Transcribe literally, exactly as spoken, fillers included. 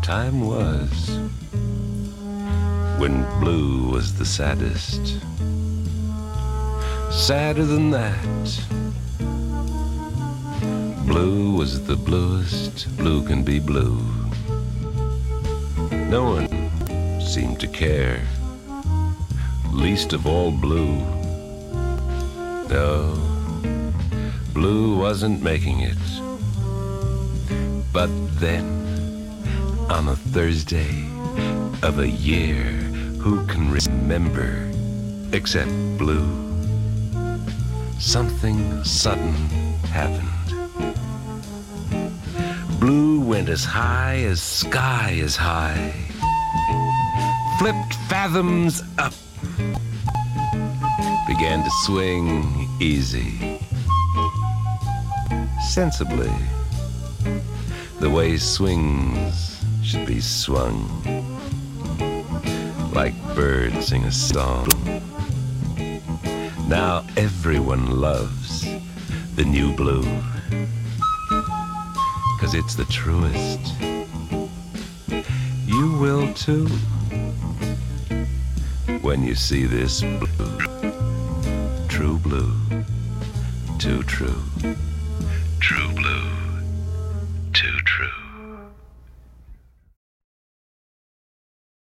Time was when blue was the saddest. Sadder than that, blue was the bluest blue can be blue. No one seemed to care, least of all blue. No, blue wasn't making it. But then, on a Thursday of a year, who can remember except blue? Something sudden happened. Blue went as high as sky is high, flipped fathoms up, began to swing easy, sensibly, the way swings should be swung, like birds sing a song. Now everyone loves the new blue, 'cause it's the truest. You will too, when you see this blue. True blue, too true. True blue, too true.